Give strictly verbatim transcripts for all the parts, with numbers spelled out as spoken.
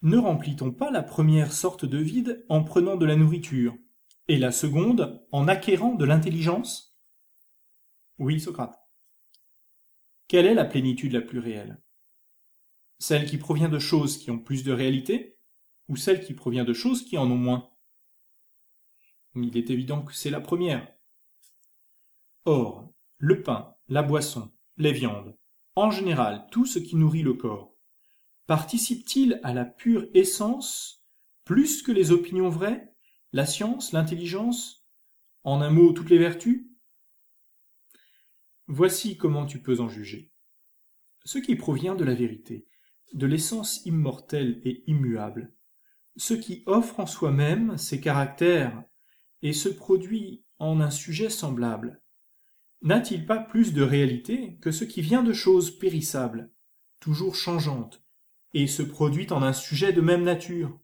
Ne remplit-on pas la première sorte de vide en prenant de la nourriture, et la seconde en acquérant de l'intelligence? Oui, Socrate. Quelle est la plénitude la plus réelle? Celle qui provient de choses qui ont plus de réalité, ou celle qui provient de choses qui en ont moins? Il est évident que c'est la première. Or, le pain, la boisson, les viandes, en général tout ce qui nourrit le corps, participe-t-il à la pure essence plus que les opinions vraies, la science, l'intelligence, en un mot toutes les vertus? Voici comment tu peux en juger. Ce qui provient de la vérité, de l'essence immortelle et immuable, ce qui offre en soi-même ses caractères et se produit en un sujet semblable, n'a-t-il pas plus de réalité que ce qui vient de choses périssables, toujours changeantes, et se produit en un sujet de même nature?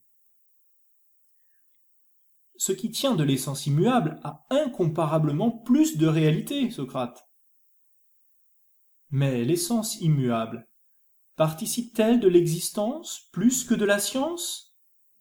Ce qui tient de l'essence immuable a incomparablement plus de réalité, Socrate. Mais l'essence immuable participe-t-elle de l'existence plus que de la science?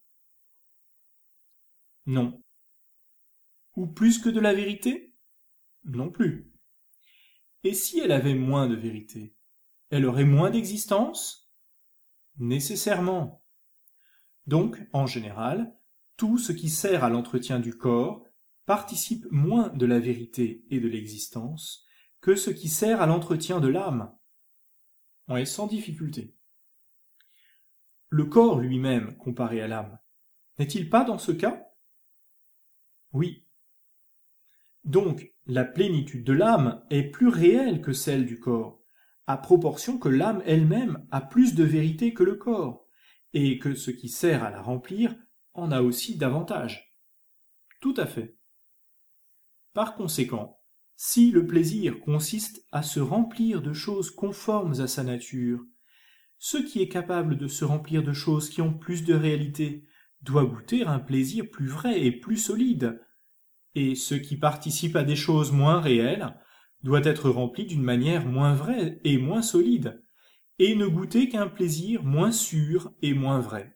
Non. Ou plus que de la vérité? Non plus. Et si elle avait moins de vérité, elle aurait moins d'existence? Nécessairement. Donc, en général, tout ce qui sert à l'entretien du corps participe moins de la vérité et de l'existence que ce qui sert à l'entretien de l'âme. On est sans difficulté. Le corps lui-même comparé à l'âme, n'est-il pas dans ce cas? Oui. Donc, la plénitude de l'âme est plus réelle que celle du corps, à proportion que l'âme elle-même a plus de vérité que le corps, et que ce qui sert à la remplir en a aussi davantage. Tout à fait. Par conséquent, si le plaisir consiste à se remplir de choses conformes à sa nature, ce qui est capable de se remplir de choses qui ont plus de réalité doit goûter un plaisir plus vrai et plus solide, et ce qui participe à des choses moins réelles doit être rempli d'une manière moins vraie et moins solide, et ne goûter qu'un plaisir moins sûr et moins vrai.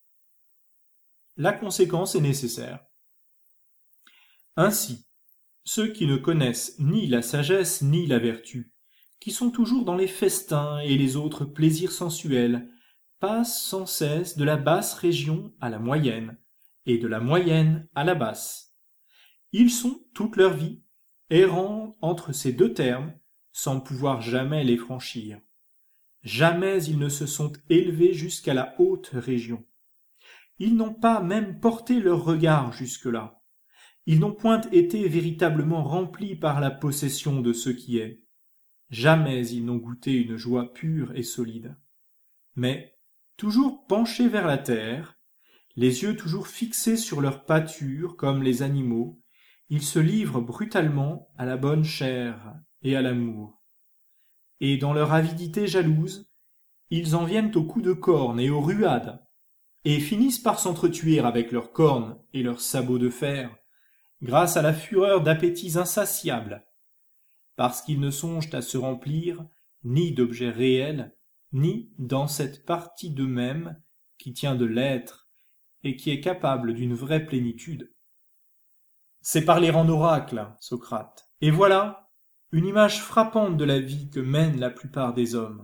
La conséquence est nécessaire. Ainsi, ceux qui ne connaissent ni la sagesse ni la vertu, qui sont toujours dans les festins et les autres plaisirs sensuels, passent sans cesse de la basse région à la moyenne, et de la moyenne à la basse. Ils sont toute leur vie errants entre ces deux termes, sans pouvoir jamais les franchir. Jamais ils ne se sont élevés jusqu'à la haute région. Ils n'ont pas même porté leur regard jusque-là. Ils n'ont point été véritablement remplis par la possession de ce qui est. Jamais ils n'ont goûté une joie pure et solide. Mais, toujours penchés vers la terre, les yeux toujours fixés sur leur pâture comme les animaux, ils se livrent brutalement à la bonne chair et à l'amour. Et dans leur avidité jalouse, ils en viennent aux coups de corne et aux ruades, et finissent par s'entretuer avec leurs cornes et leurs sabots de fer, grâce à la fureur d'appétits insatiables, parce qu'ils ne songent à se remplir ni d'objets réels, ni dans cette partie d'eux-mêmes qui tient de l'être et qui est capable d'une vraie plénitude. C'est parler en oracle, Socrate. Et voilà une image frappante de la vie que mènent la plupart des hommes.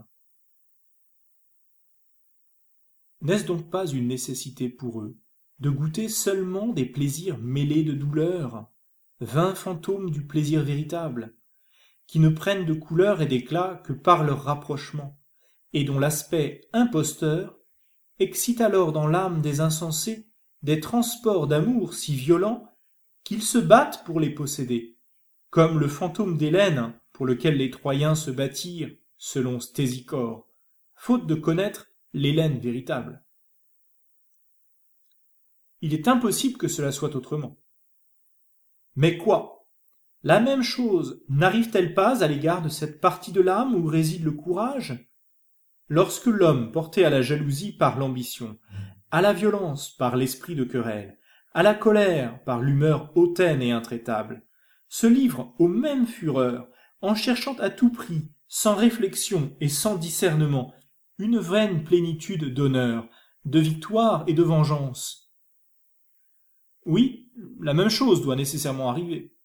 N'est-ce donc pas une nécessité pour eux de goûter seulement des plaisirs mêlés de douleur, vains fantômes du plaisir véritable, qui ne prennent de couleur et d'éclat que par leur rapprochement, et dont l'aspect imposteur excite alors dans l'âme des insensés des transports d'amour si violents qu'ils se battent pour les posséder, comme le fantôme d'Hélène pour lequel les Troyens se battirent, selon Stésichore, faute de connaître l'Hélène véritable. Il est impossible que cela soit autrement. Mais quoi? La même chose n'arrive-t-elle pas à l'égard de cette partie de l'âme où réside le courage? Lorsque l'homme, porté à la jalousie par l'ambition, à la violence par l'esprit de querelle, à la colère par l'humeur hautaine et intraitable, se livre aux mêmes fureurs, en cherchant à tout prix, sans réflexion et sans discernement, une vaine plénitude d'honneur, de victoire et de vengeance. Oui, la même chose doit nécessairement arriver.